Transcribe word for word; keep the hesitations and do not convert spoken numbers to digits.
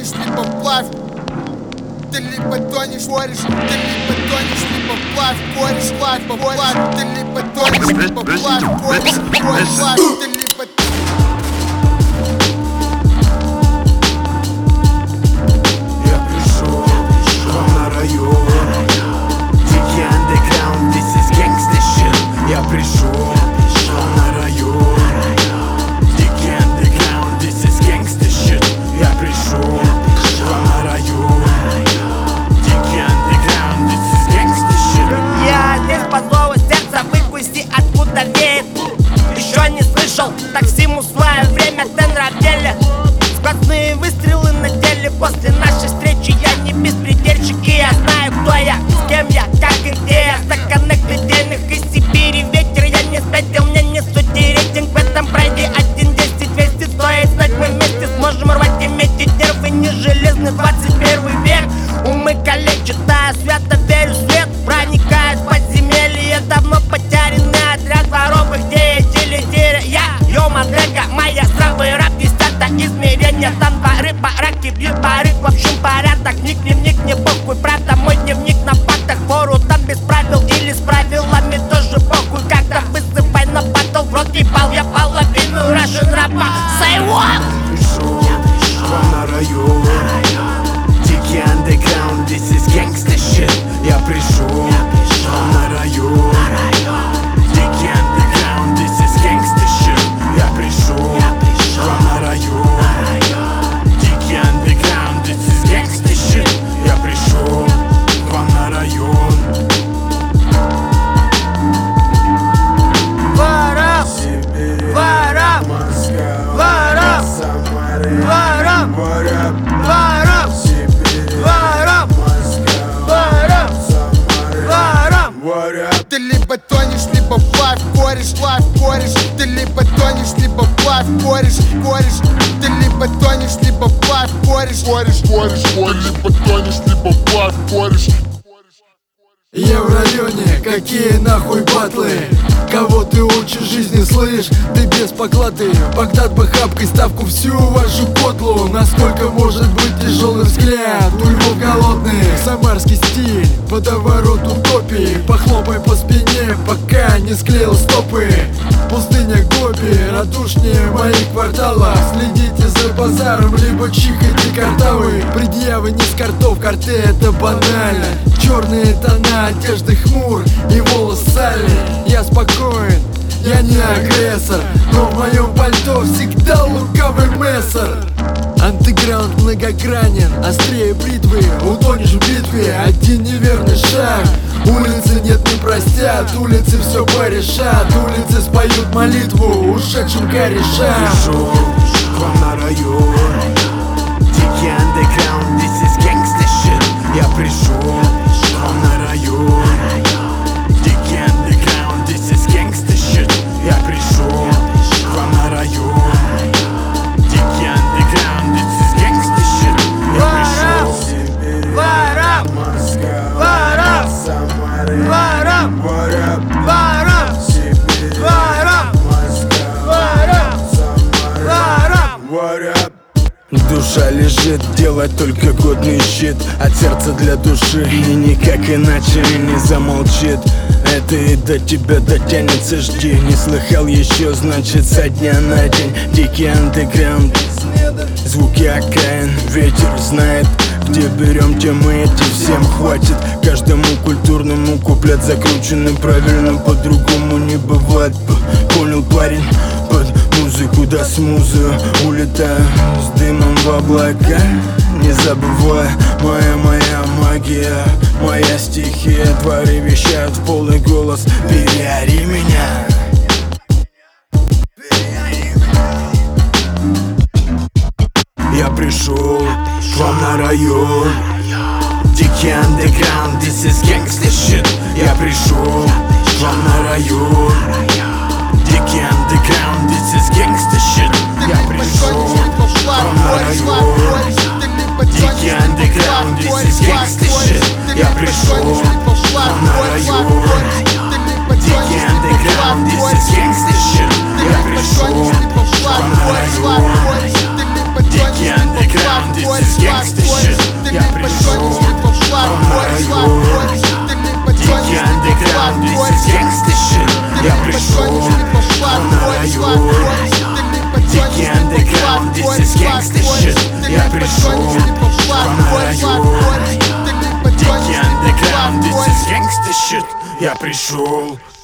тонешь, либо плавь. Ты либо тонешь, кореш, ты либо тонешь, либо плавь, кореш, плавь, плавь. Ты либо тонешь, либо плавь, кореш, кореш, плавь. Ты либо... Я пришел на район. Дикий андеграунд, this is gangsta shit. Я пришел на район. Дикий андеграунд, this is gangsta shit. Я пришел на район. Дикий андеграунд, this is gangsta shit. Я здесь по зову сердца, выкуси откуда веет. Еще не слышал, такси мусвая, время тенра в деле. Сквозные выстрелы на теле. После нашей встречи я не беспредельщик, и я знаю, кто я, с кем я, как и где я. Стаканы глядельных из Сибири ветер. Я не спятил, мне не сути рейтинг в этом прайде. Один десять двести стоит знать, мы вместе сможем рвать и метить нервы. Не железный двадцать первый век. Умы калечат, да, свято верю, свет проникает в подземелье. Давно потерянный отряд воровых деятелей. Я, йо, Мандрега, моя здравый раб, десятое измерение. Там дворы, бараки, бьют пары, в общем порядок. Ник, дневник, не похуй, правда, мой дневник на фактах. Фору там без правил или с правилами тоже похуй. Когда высыпай на батл, в рот ебал я половину Russian рэпа. Say what? Пришел на район. Дикий андеграунд, this is gangsta shit. Я пришел на район. Дикий андеграунд, this is gangsta shit. Я пришел на район. Дикий андеграунд, this is gangsta shit. Я пришел на район. Варам, варам, варам, варам, варам, варам, варам, варам. Ты либо тонешь, либо плавь, кореш, плавь, кореш. Ты либо тонешь, либо плавь, кореш, кореш. Ты либо тонешь, либо плавь, кореш, кореш, кореш. Ты либо тонешь, либо плавь, кореш. Я в районе, какие нахуй батлы? Кого ты учишь жизни, слышь? Ты без поклады. Багдад бы хапкой ставку всю вашу котлу. Насколько может быть тяжелый взгляд у львов голодных? Самарский стиль, водоворот утопии. Похлопай по спине, пока не склеил стопы. Пустыня Гоби, радушнее моих кварталов. Следите за базаром, либо чихайте картавы. Предъявы не с картов, карты это банально. Черные тона, одежды хмур и волос сали. Я спокоен, я не агрессор, но в моем пальто всегда лукавый мессер. Андеграунд многогранен, острее бритвы, утонешь в битве. Один неверный шаг, улицы нет не простят, улицы все порешат. Улицы споют молитву ушедшим корешам. Пришел на район. Дикий андеграунд, this is gangsta shit. Я пришел на район. Дикий андеграунд, this is gangsta shit. Я пришел на район. Дикий андеграунд, this is gangsta shit. Я пришел. Варам, варам, варам, варам, варам, варам, варам. Душа лежит, делать только годный щит. От сердца для души и никак иначе не замолчит. Это и до тебя дотянется, жди. Не слыхал еще, значит со дня на день. Дикий андеграунд, звуки окраин. Ветер знает, где берем темы эти, всем хватит. Каждому культурному куплет закрученный правильно, по-другому не бывает. Понял, парень? Под музыку до смузы улетаю с дымом в облака. Не забывай, моя, моя магия, моя стихия. Твари вещают в полный голос, переори меня. Я пришел к вам на район. Дикий андеграунд, this is gangsta shit. Я пришел к вам на район. Дикий андеграунд, this is gangsta shit. Я пришел к вам на район. Дикий андеграунд, this is gangsta shit. Я пришел к вам на район. Дикий андеграунд, this is gangsta shit. Я пришел к вам на район. Дикий андеграунд, this is gangsta shit. underground, this is gangsta shit. Я пришел в район. Дикий underground, this is gangsta shit. Я пришел